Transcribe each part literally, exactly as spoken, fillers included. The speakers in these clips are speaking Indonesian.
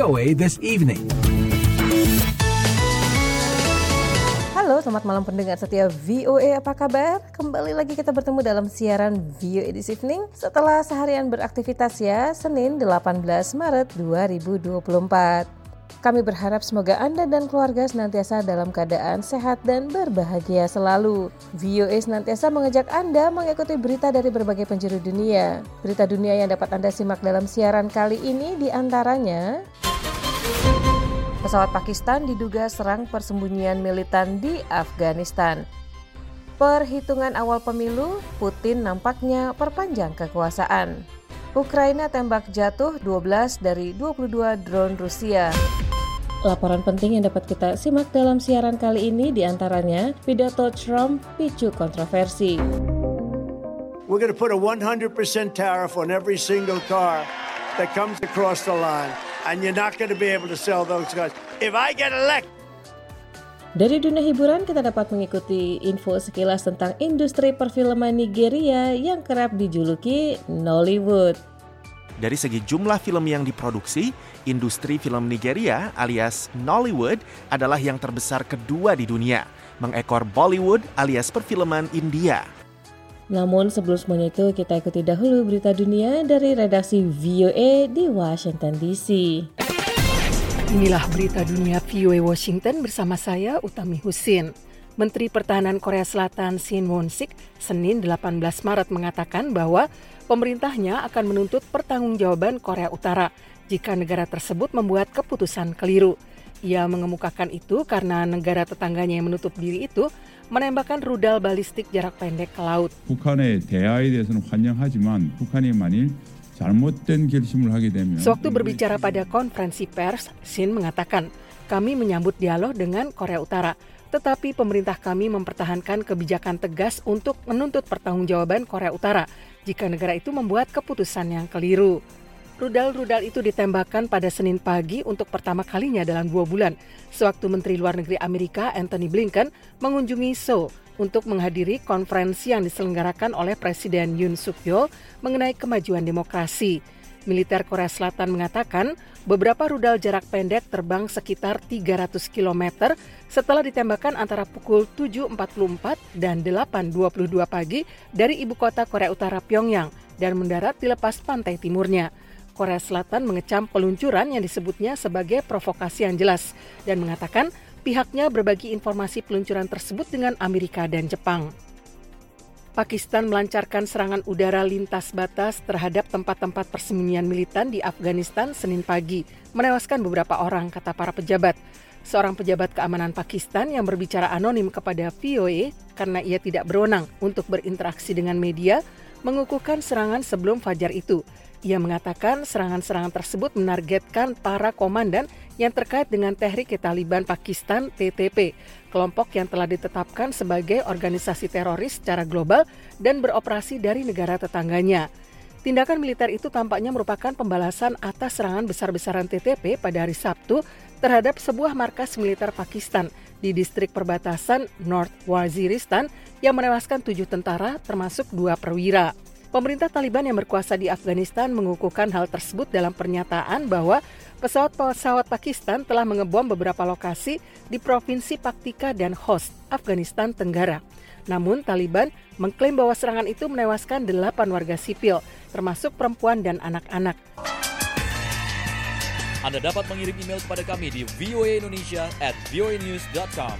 V O A This Evening. Halo, selamat malam pendengar setia V O A, apa kabar? Kembali lagi kita bertemu dalam siaran V O A This Evening setelah seharian beraktivitas ya, Senin delapan belas Maret dua ribu dua puluh empat. Kami berharap semoga Anda dan keluarga senantiasa dalam keadaan sehat dan berbahagia selalu. V O A senantiasa mengajak Anda mengikuti berita dari berbagai penjuru dunia. Berita dunia yang dapat Anda simak dalam siaran kali ini diantaranya: pesawat Pakistan diduga serang persembunyian militan di Afghanistan. Perhitungan awal pemilu, Putin nampaknya perpanjang kekuasaan. Ukraina tembak jatuh dua belas dari dua puluh dua drone Rusia. Laporan penting yang dapat kita simak dalam siaran kali ini diantaranya pidato Trump picu kontroversi. We're going to put a one hundred percent tariff on every single car that comes across the line. And you're not going to be able to sell those cars if I get elected. Dari dunia hiburan kita dapat mengikuti info sekilas tentang industri perfilman Nigeria yang kerap dijuluki Nollywood. Dari segi jumlah film yang diproduksi, industri film Nigeria alias Nollywood adalah yang terbesar kedua di dunia, mengekor Bollywood alias perfilman India. Namun sebelum semuanya itu, kita ikuti dahulu berita dunia dari redaksi V O A di Washington D C. Inilah berita dunia V O A Washington bersama saya, Utami Husin. Menteri Pertahanan Korea Selatan Shin Won-sik Senin delapan belas Maret mengatakan bahwa pemerintahnya akan menuntut pertanggungjawaban Korea Utara jika negara tersebut membuat keputusan keliru. Ia mengemukakan itu karena negara tetangganya yang menutup diri itu menembakkan rudal balistik jarak pendek ke laut. 북한의 대화에 대해서는 환영하지만 북한이 만일 잘못된 결심을 하게 되면 Sewaktu berbicara pada konferensi pers, Shin mengatakan, "Kami menyambut dialog dengan Korea Utara, tetapi pemerintah kami mempertahankan kebijakan tegas untuk menuntut pertanggungjawaban Korea Utara jika negara itu membuat keputusan yang keliru." Rudal-rudal itu ditembakkan pada Senin pagi untuk pertama kalinya dalam dua bulan, sewaktu Menteri Luar Negeri Amerika Antony Blinken mengunjungi Seoul untuk menghadiri konferensi yang diselenggarakan oleh Presiden Yoon Suk Yeol mengenai kemajuan demokrasi. Militer Korea Selatan mengatakan beberapa rudal jarak pendek terbang sekitar tiga ratus kilometer setelah ditembakkan antara pukul tujuh empat puluh empat dan delapan dua puluh dua pagi dari ibu kota Korea Utara Pyongyang dan mendarat di lepas pantai timurnya. Korea Selatan mengecam peluncuran yang disebutnya sebagai provokasi yang jelas dan mengatakan pihaknya berbagi informasi peluncuran tersebut dengan Amerika dan Jepang. Pakistan melancarkan serangan udara lintas batas terhadap tempat-tempat persembunyian militan di Afghanistan Senin pagi, menewaskan beberapa orang, kata para pejabat. Seorang pejabat keamanan Pakistan yang berbicara anonim kepada V O A karena ia tidak berwenang untuk berinteraksi dengan media, mengukuhkan serangan sebelum fajar itu. Ia mengatakan serangan-serangan tersebut menargetkan para komandan yang terkait dengan Tehrik Taliban Pakistan T T P, kelompok yang telah ditetapkan sebagai organisasi teroris secara global dan beroperasi dari negara tetangganya. Tindakan militer itu tampaknya merupakan pembalasan atas serangan besar-besaran T T P pada hari Sabtu terhadap sebuah markas militer Pakistan di distrik perbatasan North Waziristan yang menewaskan tujuh tentara termasuk dua perwira. Pemerintah Taliban yang berkuasa di Afghanistan mengukuhkan hal tersebut dalam pernyataan bahwa pesawat-pesawat Pakistan telah mengebom beberapa lokasi di Provinsi Paktika dan Khost, Afghanistan Tenggara. Namun Taliban mengklaim bahwa serangan itu menewaskan delapan warga sipil, termasuk perempuan dan anak-anak. Anda dapat mengirim email kepada kami di voaindonesia at voanews dot com.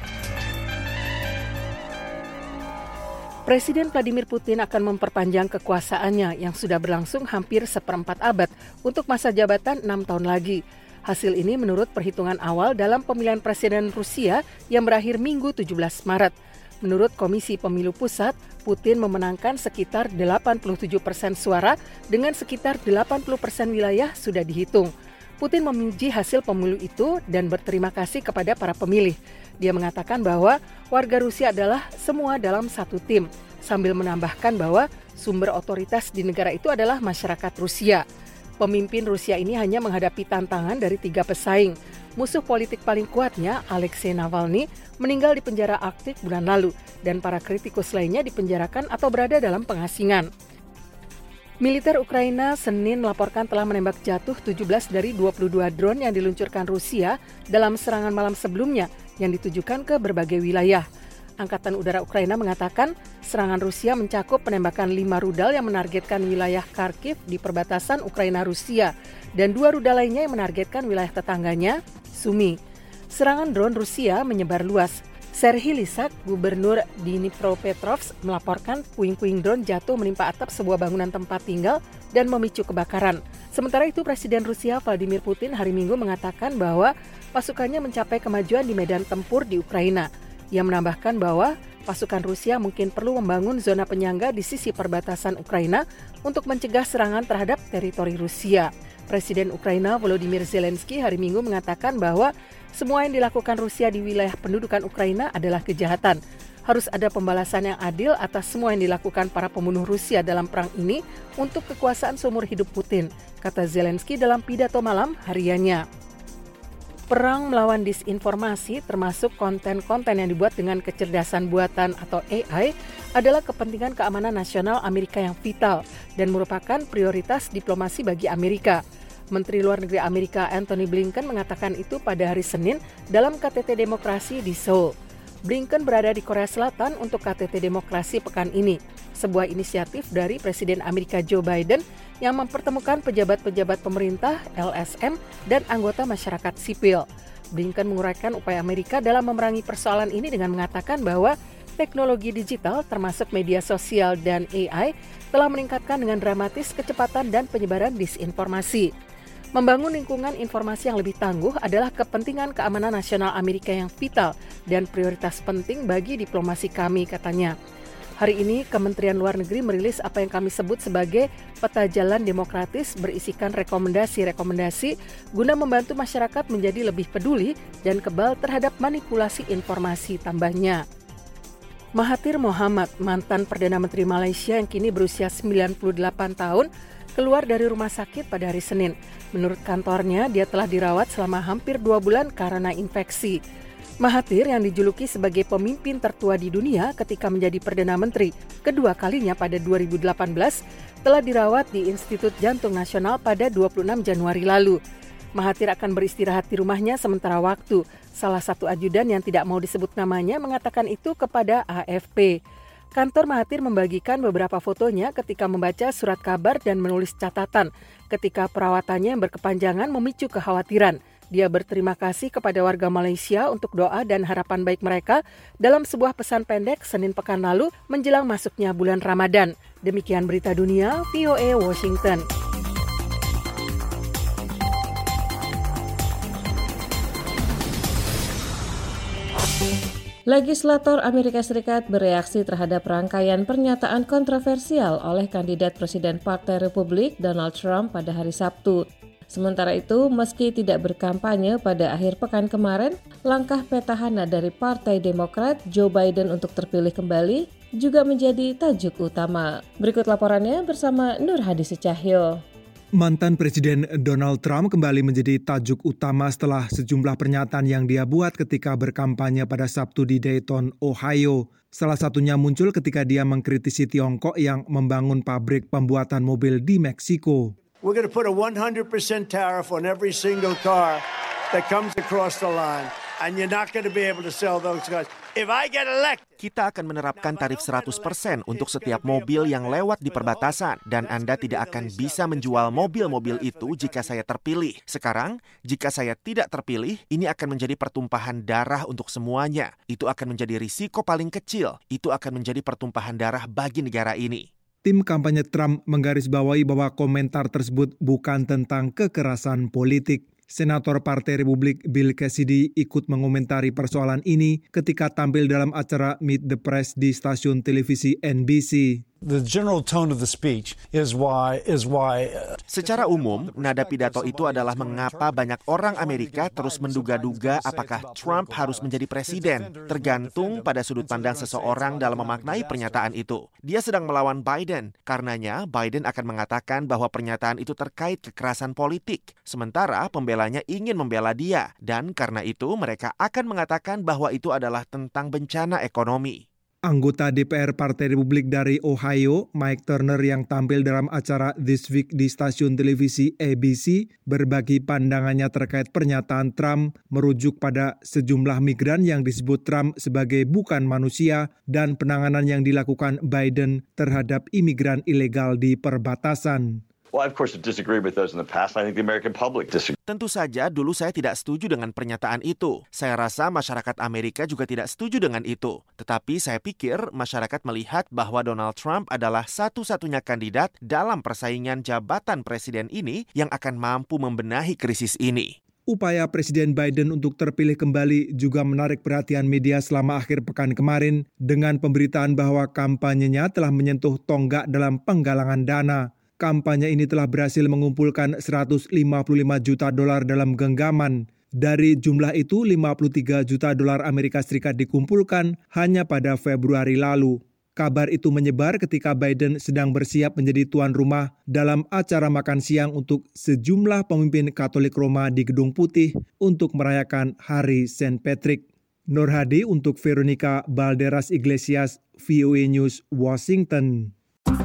Presiden Vladimir Putin akan memperpanjang kekuasaannya yang sudah berlangsung hampir seperempat abad untuk masa jabatan enam tahun lagi. Hasil ini menurut perhitungan awal dalam pemilihan presiden Rusia yang berakhir Minggu tujuh belas Maret. Menurut Komisi Pemilu Pusat, Putin memenangkan sekitar delapan puluh tujuh persen suara dengan sekitar delapan puluh persen wilayah sudah dihitung. Putin memuji hasil pemilu itu dan berterima kasih kepada para pemilih. Dia mengatakan bahwa warga Rusia adalah semua dalam satu tim, sambil menambahkan bahwa sumber otoritas di negara itu adalah masyarakat Rusia. Pemimpin Rusia ini hanya menghadapi tantangan dari tiga pesaing. Musuh politik paling kuatnya, Alexei Navalny, meninggal di penjara Arktik bulan lalu, dan para kritikus lainnya dipenjarakan atau berada dalam pengasingan. Militer Ukraina Senin melaporkan telah menembak jatuh tujuh belas dari dua puluh dua drone yang diluncurkan Rusia dalam serangan malam sebelumnya yang ditujukan ke berbagai wilayah. Angkatan Udara Ukraina mengatakan serangan Rusia mencakup penembakan lima rudal yang menargetkan wilayah Kharkiv di perbatasan Ukraina-Rusia dan dua rudal lainnya yang menargetkan wilayah tetangganya, Sumy. Serangan drone Rusia menyebar luas. Serhiy Lysak, gubernur Dnipropetrovsk, melaporkan puing-puing drone jatuh menimpa atap sebuah bangunan tempat tinggal dan memicu kebakaran. Sementara itu, Presiden Rusia Vladimir Putin hari Minggu mengatakan bahwa pasukannya mencapai kemajuan di medan tempur di Ukraina. Ia menambahkan bahwa pasukan Rusia mungkin perlu membangun zona penyangga di sisi perbatasan Ukraina untuk mencegah serangan terhadap teritori Rusia. Presiden Ukraina Volodymyr Zelensky hari Minggu mengatakan bahwa semua yang dilakukan Rusia di wilayah pendudukan Ukraina adalah kejahatan. Harus ada pembalasan yang adil atas semua yang dilakukan para pembunuh Rusia dalam perang ini untuk kekuasaan seumur hidup Putin, kata Zelensky dalam pidato malam hariannya. Perang melawan disinformasi termasuk konten-konten yang dibuat dengan kecerdasan buatan atau A I adalah kepentingan keamanan nasional Amerika yang vital dan merupakan prioritas diplomasi bagi Amerika. Menteri Luar Negeri Amerika Antony Blinken mengatakan itu pada hari Senin dalam K T T Demokrasi di Seoul. Blinken berada di Korea Selatan untuk K T T Demokrasi pekan ini, sebuah inisiatif dari Presiden Amerika Joe Biden yang mempertemukan pejabat-pejabat pemerintah, L S M, dan anggota masyarakat sipil. Blinken menguraikan upaya Amerika dalam memerangi persoalan ini dengan mengatakan bahwa teknologi digital termasuk media sosial dan A I telah meningkatkan dengan dramatis kecepatan dan penyebaran disinformasi. Membangun lingkungan informasi yang lebih tangguh adalah kepentingan keamanan nasional Amerika yang vital dan prioritas penting bagi diplomasi kami, katanya. Hari ini, Kementerian Luar Negeri merilis apa yang kami sebut sebagai peta jalan demokratis berisikan rekomendasi-rekomendasi guna membantu masyarakat menjadi lebih peduli dan kebal terhadap manipulasi informasi, tambahnya. Mahathir Mohamad, mantan Perdana Menteri Malaysia yang kini berusia sembilan puluh delapan tahun, keluar dari rumah sakit pada hari Senin. Menurut kantornya, dia telah dirawat selama hampir dua bulan karena infeksi. Mahathir yang dijuluki sebagai pemimpin tertua di dunia ketika menjadi Perdana Menteri kedua kalinya pada dua ribu delapan belas, telah dirawat di Institut Jantung Nasional pada dua puluh enam Januari lalu. Mahathir akan beristirahat di rumahnya sementara waktu. Salah satu ajudan yang tidak mau disebut namanya mengatakan itu kepada A F P. Kantor Mahathir membagikan beberapa fotonya ketika membaca surat kabar dan menulis catatan ketika perawatannya yang berkepanjangan memicu kekhawatiran. Dia berterima kasih kepada warga Malaysia untuk doa dan harapan baik mereka dalam sebuah pesan pendek Senin pekan lalu menjelang masuknya bulan Ramadan. Demikian berita dunia, V O A Washington. Legislator Amerika Serikat bereaksi terhadap rangkaian pernyataan kontroversial oleh kandidat Presiden Partai Republik Donald Trump pada hari Sabtu. Sementara itu, meski tidak berkampanye pada akhir pekan kemarin, langkah petahana dari Partai Demokrat Joe Biden untuk terpilih kembali juga menjadi tajuk utama. Berikut laporannya bersama Nur Hadi Secahyo. Mantan Presiden Donald Trump kembali menjadi tajuk utama setelah sejumlah pernyataan yang dia buat ketika berkampanye pada Sabtu di Dayton, Ohio. Salah satunya muncul ketika dia mengkritisi Tiongkok yang membangun pabrik pembuatan mobil di Meksiko. We're going to put a one hundred percent tariff on every single car that comes across the line, and you're not going to be able to sell those cars. If I get elected, kita akan menerapkan tarif seratus persen untuk setiap mobil yang lewat di perbatasan dan Anda tidak akan bisa menjual mobil-mobil itu jika saya terpilih. Sekarang, jika saya tidak terpilih, ini akan menjadi pertumpahan darah untuk semuanya. Itu akan menjadi risiko paling kecil. Itu akan menjadi pertumpahan darah bagi negara ini. Tim kampanye Trump menggarisbawahi bahwa komentar tersebut bukan tentang kekerasan politik. Senator Partai Republik Bill Cassidy ikut mengomentari persoalan ini ketika tampil dalam acara Meet the Press di stasiun televisi N B C. The general tone of the speech is why is why uh, Secara umum, nada pidato itu adalah mengapa banyak orang Amerika terus menduga-duga apakah Trump harus menjadi presiden, tergantung pada sudut pandang seseorang dalam memaknai pernyataan itu. Dia sedang melawan Biden, karenanya Biden akan mengatakan bahwa pernyataan itu terkait kekerasan politik, sementara pembelanya ingin membela dia, dan karena itu mereka akan mengatakan bahwa itu adalah tentang bencana ekonomi. Anggota D P R Partai Republik dari Ohio, Mike Turner, yang tampil dalam acara This Week di stasiun televisi A B C, berbagi pandangannya terkait pernyataan Trump merujuk pada sejumlah migran yang disebut Trump sebagai bukan manusia dan penanganan yang dilakukan Biden terhadap imigran ilegal di perbatasan. Well, of course, I disagree with those in the past. I think the American public disagrees. Tentu saja dulu saya tidak setuju dengan pernyataan itu. Saya rasa masyarakat Amerika juga tidak setuju dengan itu. Tetapi saya pikir masyarakat melihat bahwa Donald Trump adalah satu-satunya kandidat dalam persaingan jabatan presiden ini yang akan mampu membenahi krisis ini. Upaya Presiden Biden untuk terpilih kembali juga menarik perhatian media selama akhir pekan kemarin dengan pemberitaan bahwa kampanyenya telah menyentuh tonggak dalam penggalangan dana. Kampanye ini telah berhasil mengumpulkan seratus lima puluh lima juta dolar dalam genggaman. Dari jumlah itu, lima puluh tiga juta dolar Amerika Serikat dikumpulkan hanya pada Februari lalu. Kabar itu menyebar ketika Biden sedang bersiap menjadi tuan rumah dalam acara makan siang untuk sejumlah pemimpin Katolik Roma di Gedung Putih untuk merayakan Hari Saint Patrick. Nur Hadi untuk Veronica Balderas Iglesias, V O A News, Washington.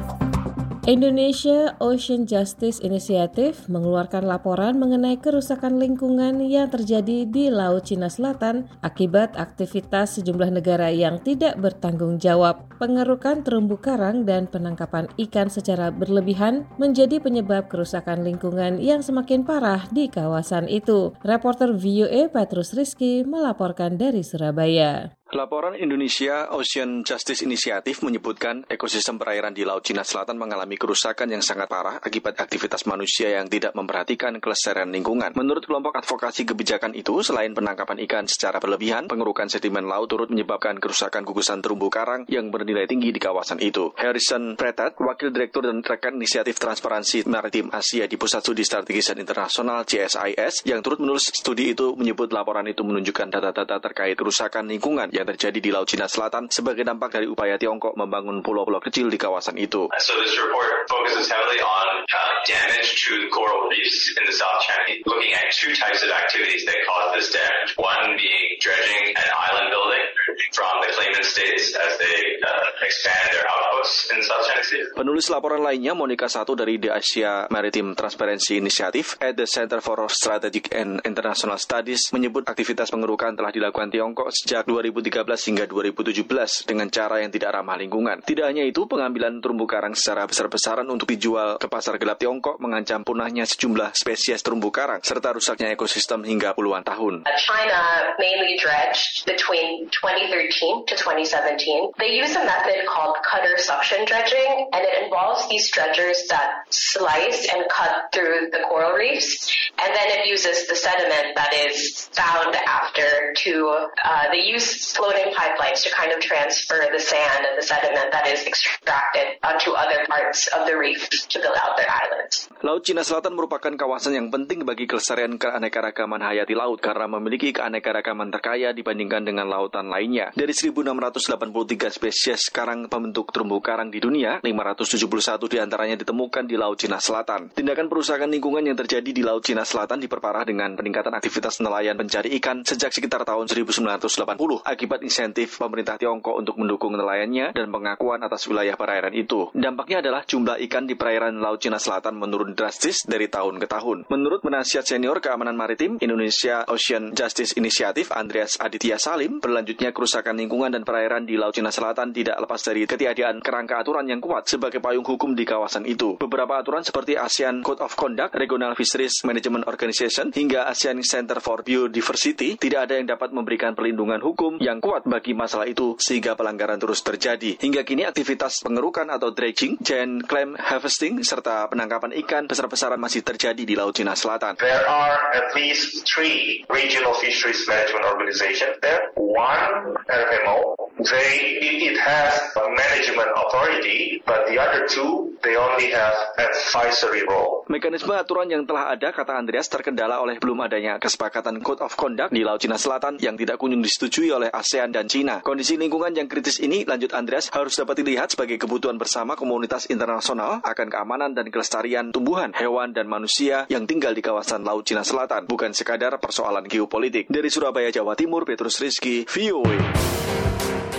Indonesia Ocean Justice Initiative mengeluarkan laporan mengenai kerusakan lingkungan yang terjadi di Laut Cina Selatan akibat aktivitas sejumlah negara yang tidak bertanggung jawab. Pengerukan terumbu karang dan penangkapan ikan secara berlebihan menjadi penyebab kerusakan lingkungan yang semakin parah di kawasan itu. Reporter V O A Petrus Rizky melaporkan dari Surabaya. Laporan Indonesia Ocean Justice Initiative menyebutkan ekosistem perairan di Laut Cina Selatan mengalami kerusakan yang sangat parah akibat aktivitas manusia yang tidak memperhatikan kelestarian lingkungan. Menurut kelompok advokasi kebijakan itu, selain penangkapan ikan secara berlebihan, pengerukan sedimen laut turut menyebabkan kerusakan gugusan terumbu karang yang bernilai tinggi di kawasan itu. Harrison Pretat, Wakil Direktur dan Rekan Inisiatif Transparansi Maritim Asia di Pusat Studi Strategis dan Internasional C S I S, yang turut menulis studi itu, menyebut laporan itu menunjukkan data-data terkait kerusakan lingkungan yang terjadi di Laut Cina Selatan sebagai dampak dari upaya Tiongkok membangun pulau-pulau kecil di kawasan itu. So this report focuses heavily on uh, damage to the coral reefs in the South China, looking at two types of activities that cause this damage. One being dredging and island building from the claimant states as they uh, expand their outposts in the South China Sea. Penulis laporan lainnya, Monica Satu dari The Asia Maritime Transparency Initiative at the Center for Strategic and International Studies, menyebut aktivitas pengerukan telah dilakukan Tiongkok sejak dua ribu tiga belas hingga dua ribu tujuh belas dengan cara yang tidak ramah lingkungan. Tidak hanya itu, pengambilan terumbu karang secara besar-besaran untuk dijual ke pasar gelap Tiongkok mengancam punahnya sejumlah spesies terumbu karang serta rusaknya ekosistem hingga puluhan tahun. China mainly dredged between twenty thirteen to twenty seventeen. They use a method called cutter suction dredging, and it involves these dredgers that slice and cut through the coral reefs, and then it uses the sediment that is found after to uh, they use floating pipelines to kind of transfer the sand and the sediment that is extracted onto other parts of the reef to build out their islands. Laut Cina Selatan merupakan kawasan yang penting bagi kelestarian keanekaragaman hayati laut karena memiliki keanekaragaman terkaya dibandingkan dengan lautan lainnya. Dari seribu enam ratus delapan puluh tiga spesies karang pembentuk terumbu karang di dunia, lima ratus tujuh puluh satu diantaranya ditemukan di Laut Cina Selatan. Tindakan perusakan lingkungan yang terjadi di Laut Cina Selatan diperparah dengan peningkatan aktivitas nelayan pencari ikan sejak sekitar tahun seribu sembilan ratus delapan puluh akibat insentif pemerintah Tiongkok untuk mendukung nelayannya dan pengakuan atas wilayah perairan itu. Dampaknya adalah jumlah ikan di perairan Laut Cina Selatan menurun drastis dari tahun ke tahun. Menurut penasihat senior keamanan maritim Indonesia Ocean Justice Initiative, Andreas Aditya Salim, berlanjutnya kerusakan lingkungan dan perairan di Laut Cina Selatan tidak lepas dari ketiadaan kerangka aturan yang kuat sebagai payung hukum di kawasan itu. Beberapa aturan seperti ASEAN Code of Conduct, Regional Fisheries Management Organization, hingga ASEAN Center for Biodiversity tidak ada yang dapat memberikan perlindungan hukum yang kuat bagi masalah itu sehingga pelanggaran terus terjadi. Hingga kini aktivitas pengerukan atau dredging, giant clam harvesting, serta penangkapan ikan besar-besaran masih terjadi di Laut Cina Selatan. There are at least three regional fisheries management organizations there. One R M O, they it has a management authority, but the other two they only have advisory role. Mekanisme aturan yang telah ada, kata Andreas, terkendala oleh belum adanya kesepakatan Code of Conduct di Laut Cina Selatan yang tidak kunjung disetujui oleh ASEAN dan China. Kondisi lingkungan yang kritis ini, lanjut Andreas, harus dapat dilihat sebagai kebutuhan bersama komunitas internasional akan keamanan dan kelestarian tumbuhan, hewan, dan manusia yang tinggal di kawasan Laut Cina Selatan, bukan sekadar persoalan geopolitik. Dari Surabaya, Jawa Timur, Petrus Rizky, V O A.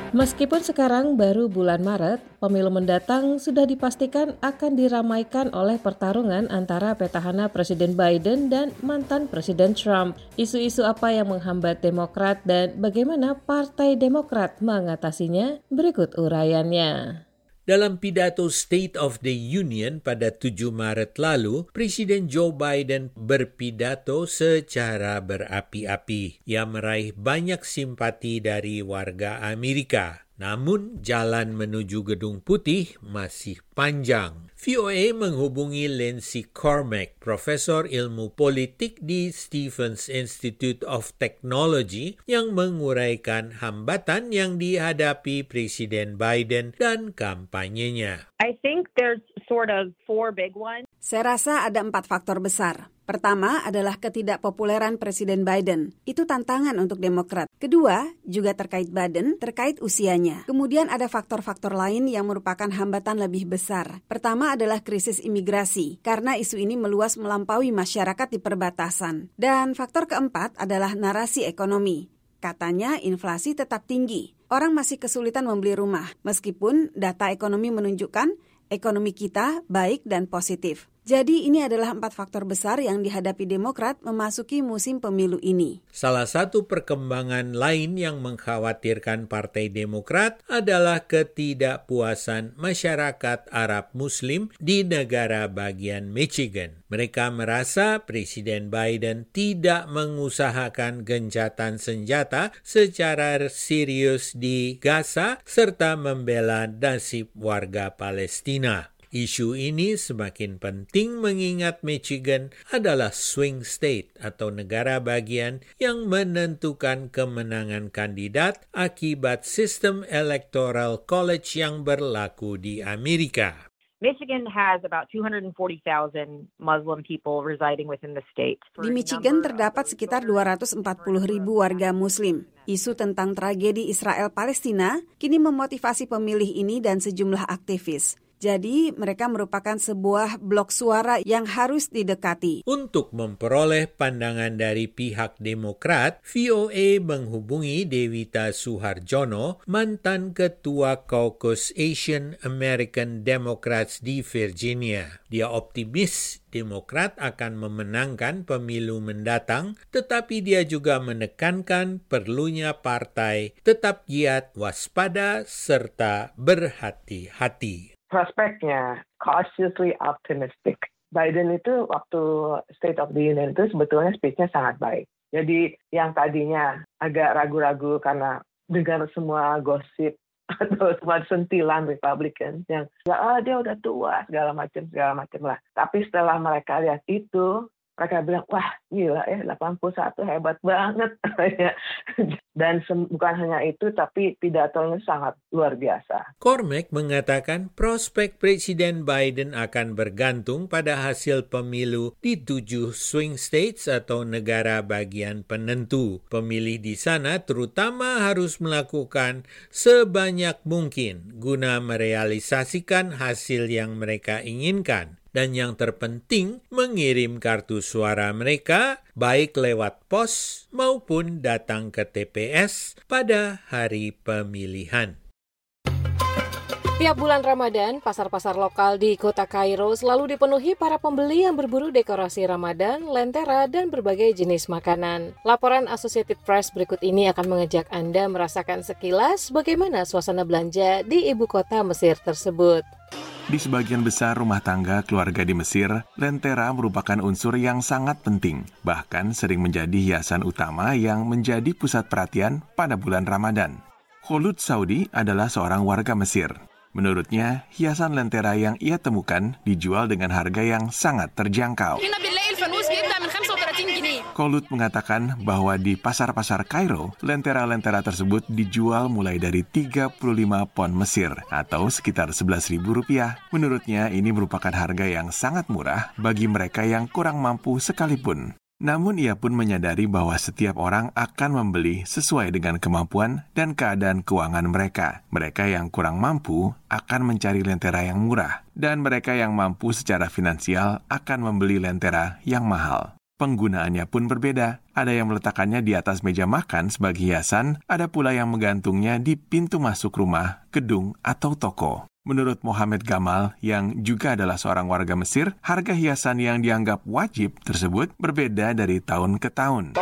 Meskipun sekarang baru bulan Maret, pemilu mendatang sudah dipastikan akan diramaikan oleh pertarungan antara petahana Presiden Biden dan mantan Presiden Trump. Isu-isu apa yang menghambat Demokrat dan bagaimana Partai Demokrat mengatasinya? Berikut uraiannya. Dalam pidato State of the Union pada tujuh Maret lalu, Presiden Joe Biden berpidato secara berapi-api. Ia meraih banyak simpati dari warga Amerika. Namun, jalan menuju Gedung Putih masih panjang. V O A menghubungi Lindsay Cormack, Profesor Ilmu Politik di Stevens Institute of Technology, yang menguraikan hambatan yang dihadapi Presiden Biden dan kampanyenya. I think there's sort of four big ones. Saya rasa ada empat faktor besar. Pertama adalah ketidakpopuleran Presiden Biden. Itu tantangan untuk Demokrat. Kedua, juga terkait Biden, terkait usianya. Kemudian ada faktor-faktor lain yang merupakan hambatan lebih besar. Pertama adalah krisis imigrasi, karena isu ini meluas melampaui masyarakat di perbatasan. Dan faktor keempat adalah narasi ekonomi. Katanya inflasi tetap tinggi. Orang masih kesulitan membeli rumah, meskipun data ekonomi menunjukkan ekonomi kita baik dan positif. Jadi ini adalah empat faktor besar yang dihadapi Demokrat memasuki musim pemilu ini. Salah satu perkembangan lain yang mengkhawatirkan Partai Demokrat adalah ketidakpuasan masyarakat Arab Muslim di negara bagian Michigan. Mereka merasa Presiden Biden tidak mengusahakan gencatan senjata secara serius di Gaza serta membela nasib warga Palestina. Isu ini semakin penting mengingat Michigan adalah swing state atau negara bagian yang menentukan kemenangan kandidat akibat sistem electoral college yang berlaku di Amerika. Michigan has about two hundred forty thousand Muslim people residing within the state. Di Michigan terdapat sekitar dua ratus empat puluh ribu warga Muslim. Isu tentang tragedi Israel-Palestina kini memotivasi pemilih ini dan sejumlah aktivis. Jadi, mereka merupakan sebuah blok suara yang harus didekati. Untuk memperoleh pandangan dari pihak Demokrat, V O A menghubungi Devita Suharjono, mantan Ketua Caucus Asian American Democrats di Virginia. Dia optimis Demokrat akan memenangkan pemilu mendatang, tetapi dia juga menekankan perlunya partai tetap giat, waspada, serta berhati-hati. Prospeknya cautiously optimistic. Biden itu waktu State of the Union itu sebetulnya speech-nya sangat baik. Jadi yang tadinya agak ragu-ragu karena dengar semua gosip atau semua sentilan Republican yang ya ah, dia udah tua segala macam segala macam lah. Tapi setelah mereka lihat itu, mereka bilang, wah gila ya delapan puluh satu hebat banget. Dan sem- bukan hanya itu, tapi pidatonya sangat luar biasa. Cormack mengatakan prospek Presiden Biden akan bergantung pada hasil pemilu di tujuh swing states atau negara bagian penentu. Pemilih di sana terutama harus melakukan sebanyak mungkin guna merealisasikan hasil yang mereka inginkan. Dan yang terpenting, mengirim kartu suara mereka baik lewat pos maupun datang ke T P S pada hari pemilihan. Tiap bulan Ramadan, pasar-pasar lokal di kota Kairo selalu dipenuhi para pembeli yang berburu dekorasi Ramadan, lentera, dan berbagai jenis makanan. Laporan Associated Press berikut ini akan mengajak Anda merasakan sekilas bagaimana suasana belanja di ibu kota Mesir tersebut. Di sebagian besar rumah tangga keluarga di Mesir, lentera merupakan unsur yang sangat penting, bahkan sering menjadi hiasan utama yang menjadi pusat perhatian pada bulan Ramadan. Khalud Saudi adalah seorang warga Mesir. Menurutnya, hiasan lentera yang ia temukan dijual dengan harga yang sangat terjangkau. Khalud mengatakan bahwa di pasar-pasar Kairo, lentera-lentera tersebut dijual mulai dari tiga puluh lima pon Mesir atau sekitar sebelas ribu rupiah. Menurutnya ini merupakan harga yang sangat murah bagi mereka yang kurang mampu sekalipun. Namun ia pun menyadari bahwa setiap orang akan membeli sesuai dengan kemampuan dan keadaan keuangan mereka. Mereka yang kurang mampu akan mencari lentera yang murah, dan mereka yang mampu secara finansial akan membeli lentera yang mahal. Penggunaannya pun berbeda. Ada yang meletakkannya di atas meja makan sebagai hiasan, ada pula yang menggantungnya di pintu masuk rumah, gedung, atau toko. Menurut Mohamed Gamal, yang juga adalah seorang warga Mesir, harga hiasan yang dianggap wajib tersebut berbeda dari tahun ke tahun.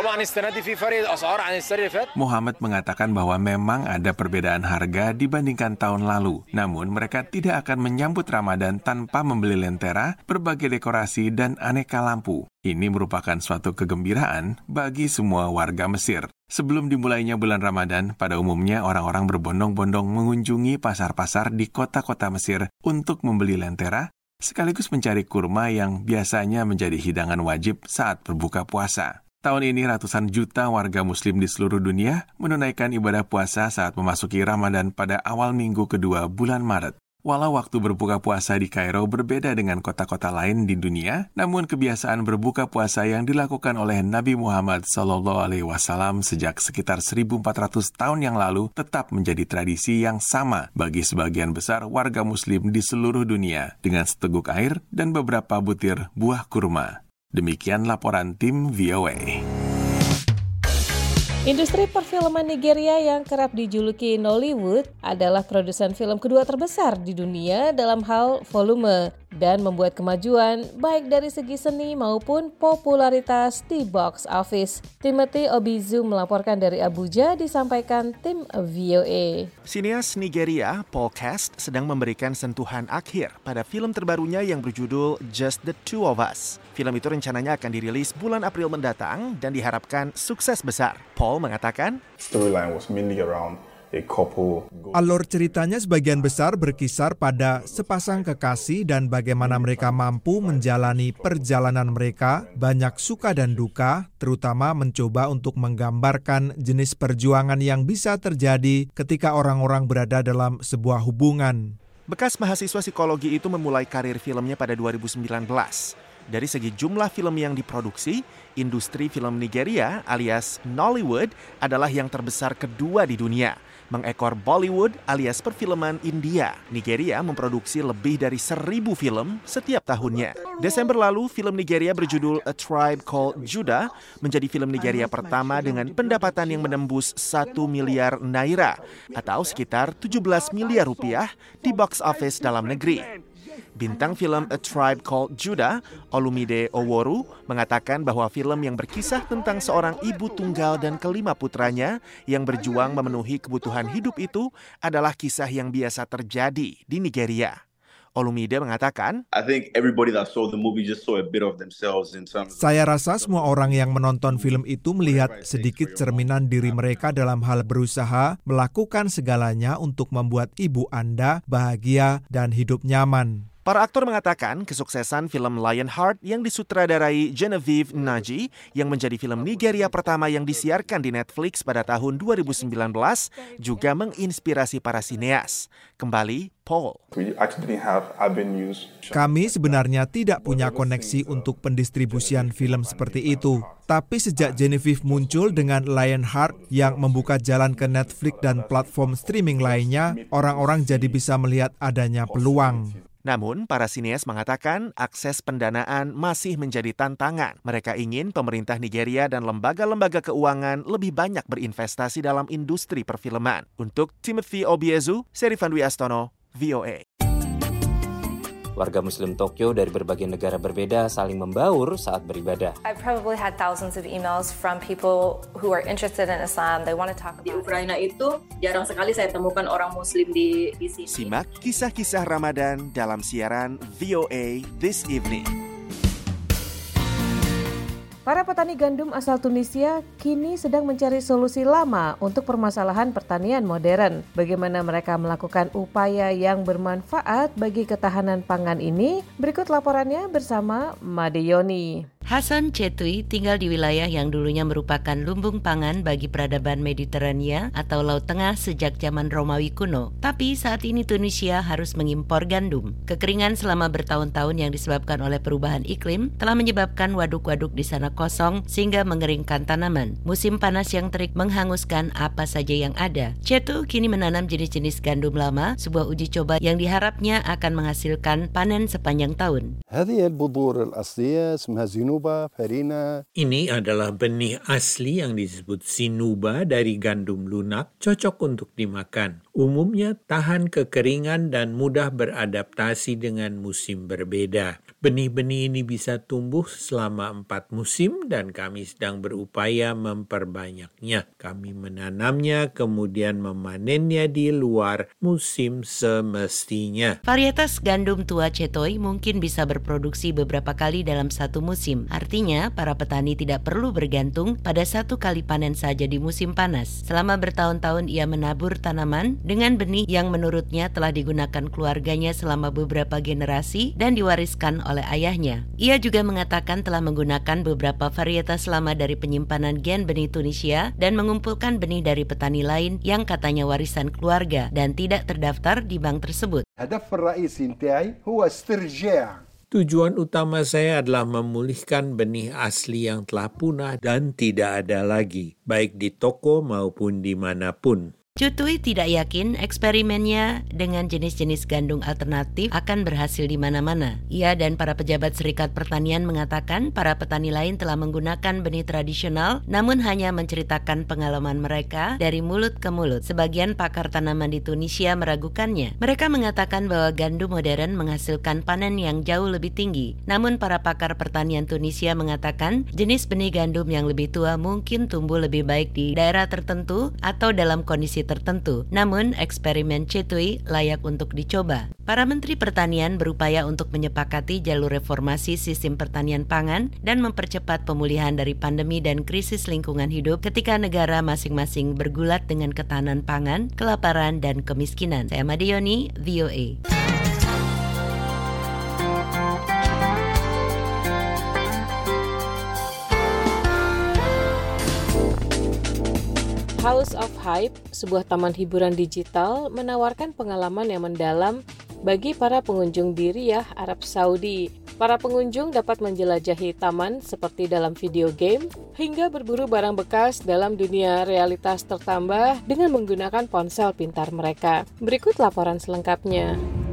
Mohamed mengatakan bahwa memang ada perbedaan harga dibandingkan tahun lalu. Namun mereka tidak akan menyambut Ramadan tanpa membeli lentera, berbagai dekorasi, dan aneka lampu. Ini merupakan suatu kegembiraan bagi semua warga Mesir. Sebelum dimulainya bulan Ramadan, pada umumnya orang-orang berbondong-bondong mengunjungi pasar-pasar di kota-kota Mesir untuk membeli lentera, sekaligus mencari kurma yang biasanya menjadi hidangan wajib saat berbuka puasa. Tahun ini ratusan juta warga Muslim di seluruh dunia menunaikan ibadah puasa saat memasuki Ramadan pada awal minggu kedua bulan Maret. Walau waktu berbuka puasa di Kairo berbeda dengan kota-kota lain di dunia, namun kebiasaan berbuka puasa yang dilakukan oleh Nabi Muhammad shallallahu alaihi wasallam sejak sekitar seribu empat ratus tahun yang lalu tetap menjadi tradisi yang sama bagi sebagian besar warga Muslim di seluruh dunia dengan seteguk air dan beberapa butir buah kurma. Demikian laporan tim V O A. Industri perfilman Nigeria yang kerap dijuluki Nollywood adalah produsen film kedua terbesar di dunia dalam hal volume dan membuat kemajuan baik dari segi seni maupun popularitas di box office. Timothy Obizu melaporkan dari Abuja, disampaikan tim V O A. Sineas Nigeria, Paul Cast, sedang memberikan sentuhan akhir pada film terbarunya yang berjudul Just the Two of Us. Film itu rencananya akan dirilis bulan April mendatang dan diharapkan sukses besar. Paul mengatakan, storyline was mainly around a couple. Alur ceritanya sebagian besar berkisar pada sepasang kekasih dan bagaimana mereka mampu menjalani perjalanan mereka, banyak suka dan duka, terutama mencoba untuk menggambarkan jenis perjuangan yang bisa terjadi ketika orang-orang berada dalam sebuah hubungan. Bekas mahasiswa psikologi itu memulai karir filmnya pada dua ribu sembilan belas. Dari segi jumlah film yang diproduksi, industri film Nigeria alias Nollywood adalah yang terbesar kedua di dunia, mengekor Bollywood alias perfilman India. Nigeria memproduksi lebih dari seribu film setiap tahunnya. Desember lalu, film Nigeria berjudul A Tribe Called Judah menjadi film Nigeria pertama dengan pendapatan yang menembus satu miliar naira atau sekitar tujuh belas miliar rupiah di box office dalam negeri. Bintang film A Tribe Called Judah, Olumide Oworu, mengatakan bahwa film yang berkisah tentang seorang ibu tunggal dan kelima putranya yang berjuang memenuhi kebutuhan hidup itu adalah kisah yang biasa terjadi di Nigeria. Olumide mengatakan, I think everybody that saw the movie just saw a bit of themselves in terms of... Saya rasa semua orang yang menonton film itu melihat sedikit cerminan diri mereka dalam hal berusaha melakukan segalanya untuk membuat ibu Anda bahagia dan hidup nyaman. Para aktor mengatakan kesuksesan film Lionheart yang disutradarai Genevieve Nnaji yang menjadi film Nigeria pertama yang disiarkan di Netflix pada tahun dua ribu sembilan belas juga menginspirasi para sineas. Kembali, Paul. Kami sebenarnya tidak punya koneksi untuk pendistribusian film seperti itu. Tapi sejak Genevieve muncul dengan Lionheart yang membuka jalan ke Netflix dan platform streaming lainnya, orang-orang jadi bisa melihat adanya peluang. Namun, para sineas mengatakan akses pendanaan masih menjadi tantangan. Mereka ingin pemerintah Nigeria dan lembaga-lembaga keuangan lebih banyak berinvestasi dalam industri perfilman. Untuk Timothy Obiezu, Serifan Dwi Astono, V O A. Warga Muslim Tokyo dari berbagai negara berbeda saling membaur saat beribadah. I've probably had thousands of emails from people who are interested in Islam. They want to talk about di Ukraina itu jarang sekali saya temukan orang Muslim di di sini. Simak kisah-kisah Ramadan dalam siaran V O A This Evening. Para petani gandum asal Tunisia kini sedang mencari solusi lama untuk permasalahan pertanian modern. Bagaimana mereka melakukan upaya yang bermanfaat bagi ketahanan pangan ini? Berikut laporannya bersama Made Yoni. Hasan Cetui tinggal di wilayah yang dulunya merupakan lumbung pangan bagi peradaban Mediterania atau Laut Tengah sejak zaman Romawi kuno. Tapi saat ini Tunisia harus mengimpor gandum. Kekeringan selama bertahun-tahun yang disebabkan oleh perubahan iklim telah menyebabkan waduk-waduk di sana kosong sehingga mengeringkan tanaman. Musim panas yang terik menghanguskan apa saja yang ada. Cetu kini menanam jenis-jenis gandum lama, sebuah uji coba yang diharapnya akan menghasilkan panen sepanjang tahun. هذه البذور الأصلية اسمها زينوب sinuba, farina. Ini adalah benih asli yang disebut sinuba dari gandum lunak, cocok untuk dimakan. Umumnya tahan kekeringan dan mudah beradaptasi dengan musim berbeda. Benih-benih ini bisa tumbuh selama empat musim dan kami sedang berupaya memperbanyaknya. Kami menanamnya kemudian memanennya di luar musim semestinya. Varietas gandum tua Chetoy mungkin bisa berproduksi beberapa kali dalam satu musim. Artinya, para petani tidak perlu bergantung pada satu kali panen saja di musim panas. Selama bertahun-tahun ia menabur tanaman dengan benih yang menurutnya telah digunakan keluarganya selama beberapa generasi dan diwariskan oleh ayahnya. Ia juga mengatakan telah menggunakan beberapa varietas lama dari penyimpanan gen benih Tunisia dan mengumpulkan benih dari petani lain yang katanya warisan keluarga dan tidak terdaftar di bank tersebut. Tujuan utama saya adalah memulihkan benih asli yang telah punah dan tidak ada lagi, baik di toko maupun dimanapun. Chetoy tidak yakin eksperimennya dengan jenis-jenis gandum alternatif akan berhasil di mana-mana. Ia dan para pejabat Serikat Pertanian mengatakan para petani lain telah menggunakan benih tradisional namun hanya menceritakan pengalaman mereka dari mulut ke mulut. Sebagian pakar tanaman di Tunisia meragukannya. Mereka mengatakan bahwa gandum modern menghasilkan panen yang jauh lebih tinggi. Namun para pakar pertanian Tunisia mengatakan jenis benih gandum yang lebih tua mungkin tumbuh lebih baik di daerah tertentu atau dalam kondisi tertentu. Namun, eksperimen Chetoy layak untuk dicoba. Para menteri pertanian berupaya untuk menyepakati jalur reformasi sistem pertanian pangan dan mempercepat pemulihan dari pandemi dan krisis lingkungan hidup ketika negara masing-masing bergulat dengan ketahanan pangan, kelaparan, dan kemiskinan. Saya Madioni, V O A. House of Hype, sebuah taman hiburan digital, menawarkan pengalaman yang mendalam bagi para pengunjung di Riyadh, Arab Saudi. Para pengunjung dapat menjelajahi taman seperti dalam video game, hingga berburu barang bekas dalam dunia realitas tertambah dengan menggunakan ponsel pintar mereka. Berikut laporan selengkapnya.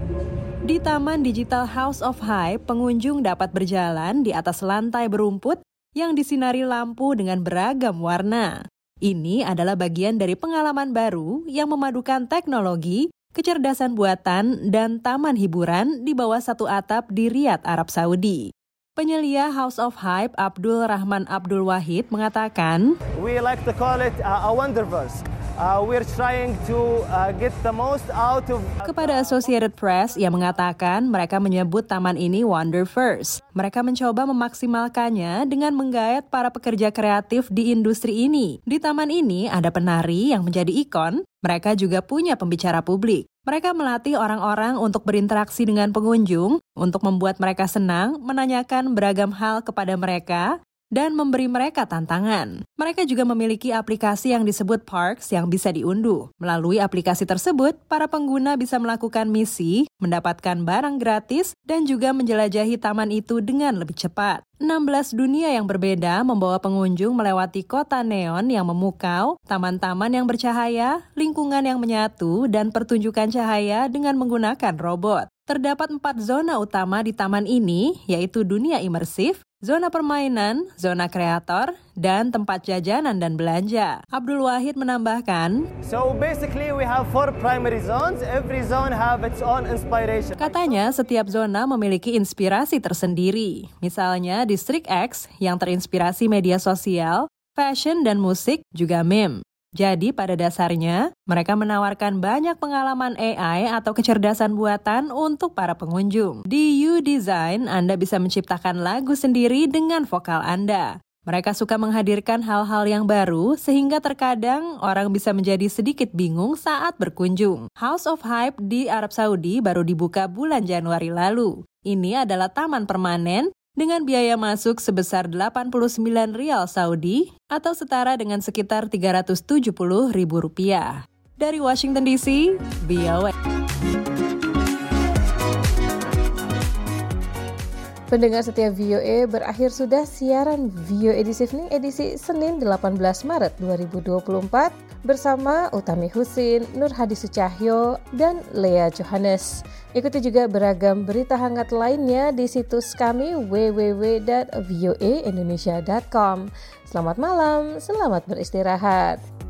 Di Taman Digital House of Hype, pengunjung dapat berjalan di atas lantai berumput yang disinari lampu dengan beragam warna. Ini adalah bagian dari pengalaman baru yang memadukan teknologi, kecerdasan buatan, dan taman hiburan di bawah satu atap di Riyadh, Arab Saudi. Penyelia House of Hype Abdul Rahman Abdul Wahid mengatakan, We like to call it uh, a wonderverse. Uh, we're trying to uh, get the most out of... Kepada Associated Press, ia mengatakan mereka menyebut taman ini Wonderverse. Mereka mencoba memaksimalkannya dengan menggayat para pekerja kreatif di industri ini. Di taman ini ada penari yang menjadi ikon. Mereka juga punya pembicara publik. Mereka melatih orang-orang untuk berinteraksi dengan pengunjung, untuk membuat mereka senang, menanyakan beragam hal kepada mereka, dan memberi mereka tantangan. Mereka juga memiliki aplikasi yang disebut Parks yang bisa diunduh. Melalui aplikasi tersebut, para pengguna bisa melakukan misi, mendapatkan barang gratis, dan juga menjelajahi taman itu dengan lebih cepat. enam belas dunia yang berbeda membawa pengunjung melewati kota neon yang memukau, taman-taman yang bercahaya, lingkungan yang menyatu, dan pertunjukan cahaya dengan menggunakan robot. Terdapat empat zona utama di taman ini, yaitu dunia imersif, zona permainan, zona kreator, dan tempat jajanan dan belanja. Abdul Wahid menambahkan, So basically we have four primary zones. Every zone have its own inspiration. Katanya setiap zona memiliki inspirasi tersendiri. Misalnya Distrik X yang terinspirasi media sosial, fashion dan musik, juga meme. Jadi pada dasarnya, mereka menawarkan banyak pengalaman A I atau kecerdasan buatan untuk para pengunjung. Di U-Design, Anda bisa menciptakan lagu sendiri dengan vokal Anda. Mereka suka menghadirkan hal-hal yang baru, sehingga terkadang orang bisa menjadi sedikit bingung saat berkunjung. House of Hype di Arab Saudi baru dibuka bulan Januari lalu. Ini adalah taman permanen, dengan biaya masuk sebesar delapan puluh sembilan rial Saudi atau setara dengan sekitar tiga ratus tujuh puluh ribu rupiah. Dari Washington D C, V O A. Pendengar setia V O A, berakhir sudah siaran V O A This Evening edisi Senin delapan belas Maret dua ribu dua puluh empat bersama Utami Husin, Nur Hadi Sucahyo, dan Lea Johannes. Ikuti juga beragam berita hangat lainnya di situs kami w w w dot v o a indonesia dot com. Selamat malam, selamat beristirahat.